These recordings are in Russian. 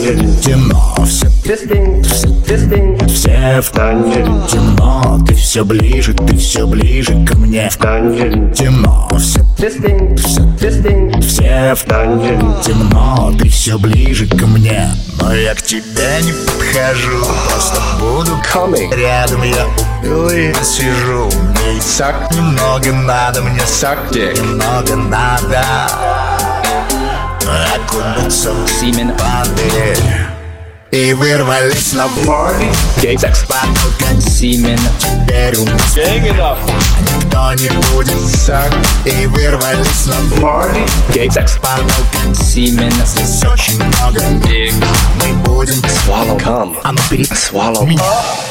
танере темно, все в танере темно. Ты все ближе ко мне. В танере темно, все в танере темно. Ты все ближе ко мне, но я к тебе не подхожу. Просто буду рядом, я и сижу. Мне и так немного надо, мне так немного надо. Окунуться в воды и вырвались на парty. Semen. Теперь у нас никто не будет сак. И вырвались на парty. Semen. Здесь очень много денег. Мы будем Swallow come. А ну бери Swallow меня.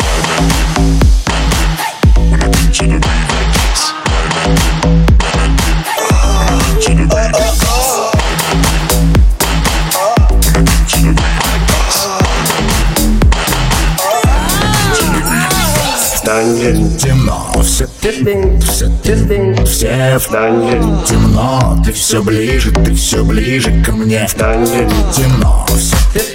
танере темно, все в танере темно. Ты все ближе ко мне. в танере Темно, все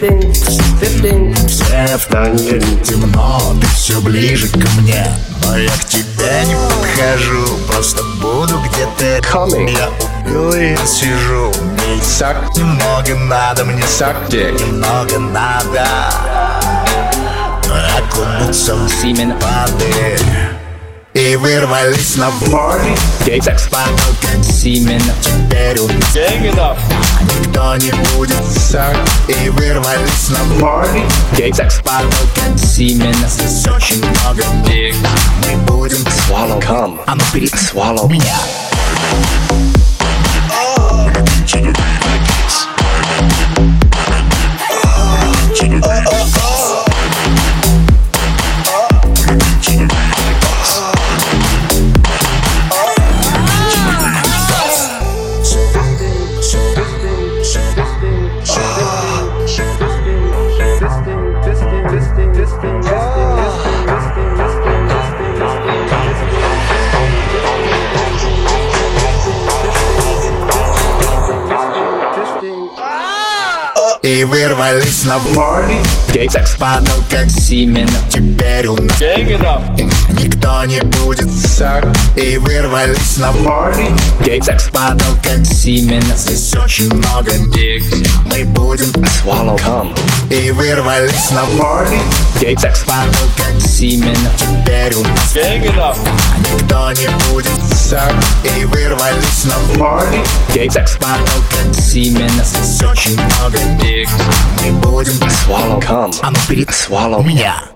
в танере темно. Ты все ближе ко мне, но я к тебе не подхожу. Просто буду где-то Coming. Я убил и сижу. Мне и так немного надо, мне так немного надо. Окунуться в Semen. воды и вырвались на парty. Semen. Теперь у нас никто не будет сак. И вырвались на парty. Semen. Здесь очень много денег. Мы будем Swallow come. А ну бери Swallow. меня. И вырвались на парty. Падал как Semen. теперь у нас никто не будет сак. И вырвались на парty. Падал как Semen. здесь очень много денег. Мы будем Swallow come. и вырвались на парty. Падал как Semen. теперь у нас никто не будет сак. И вырвались на парty. Падал как Semen. здесь очень много денег. Мы будем Swallow come. А ну бери Swallow. меня.